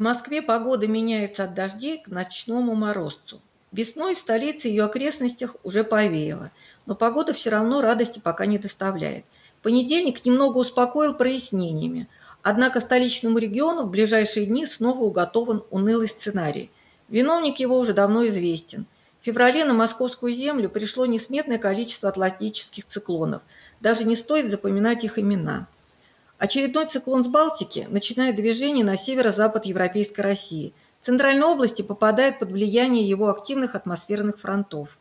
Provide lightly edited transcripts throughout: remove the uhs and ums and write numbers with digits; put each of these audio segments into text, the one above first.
В Москве погода меняется от дождей к ночному морозцу. Весной в столице и ее окрестностях уже повеяло, но погода все равно радости пока не доставляет. Понедельник немного успокоил прояснениями, однако столичному региону в ближайшие дни снова уготован унылый сценарий. Виновник его уже давно известен. В феврале на московскую землю пришло несметное количество атлантических циклонов. Даже не стоит запоминать их имена. Очередной циклон с Балтики начинает движение на северо-запад Европейской России. Центральные области попадают под влияние его активных атмосферных фронтов.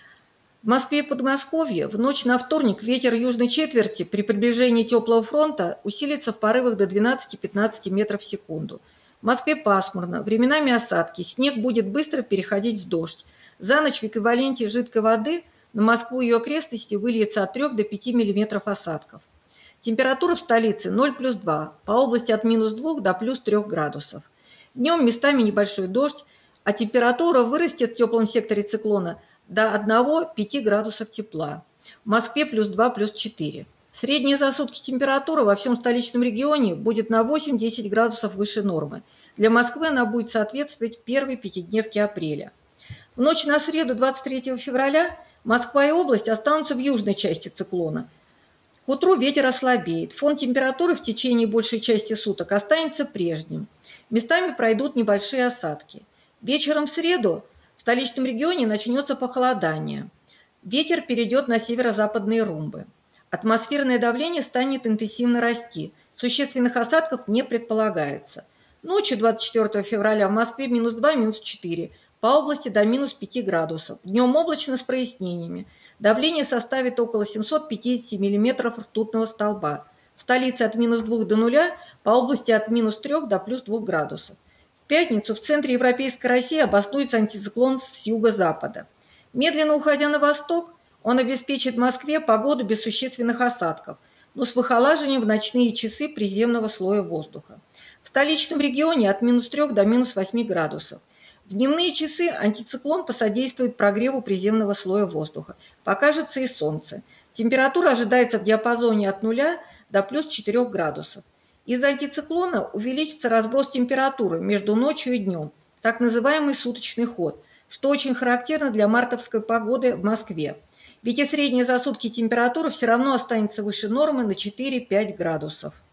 В Москве и Подмосковье в ночь на вторник ветер южной четверти при приближении теплого фронта усилится в порывах до 12-15 метров в секунду. В Москве пасмурно, временами осадки, снег будет быстро переходить в дождь. За ночь в эквиваленте жидкой воды на Москву и ее окрестности выльется от 3 до 5 миллиметров осадков. Температура в столице 0 плюс 2, по области от минус 2 до плюс 3 градусов. Днем местами небольшой дождь, а температура вырастет в теплом секторе циклона до 1-5 градусов тепла. В Москве плюс 2, плюс 4. Средняя за сутки температура во всем столичном регионе будет на 8-10 градусов выше нормы. Для Москвы она будет соответствовать первой пятидневке апреля. В ночь на среду 23 февраля Москва и область останутся в южной части циклона. К утру ветер ослабеет, фон температуры в течение большей части суток останется прежним. Местами пройдут небольшие осадки. Вечером в среду в столичном регионе начнется похолодание. Ветер перейдет на северо-западные румбы. Атмосферное давление станет интенсивно расти. Существенных осадков не предполагается. Ночью 24 февраля в Москве минус 2, минус 4. По области до минус 5 градусов. Днем облачно с прояснениями. Давление составит около 750 миллиметров ртутного столба. В столице от минус 2 до 0, по области от минус 3 до плюс 2 градусов. В пятницу в центре Европейской России обоснуется антициклон с юго-запада. Медленно уходя на восток, он обеспечит Москве погоду без существенных осадков, но с выхолаживанием в ночные часы приземного слоя воздуха. В столичном регионе от минус 3 до минус 8 градусов. В дневные часы антициклон посодействует прогреву приземного слоя воздуха. Покажется и солнце. Температура ожидается в диапазоне от 0 до плюс 4 градусов. Из-за антициклона увеличится разброс температуры между ночью и днем, так называемый суточный ход, что очень характерно для мартовской погоды в Москве. Ведь и средняя за сутки температура все равно останется выше нормы на 4-5 градусов.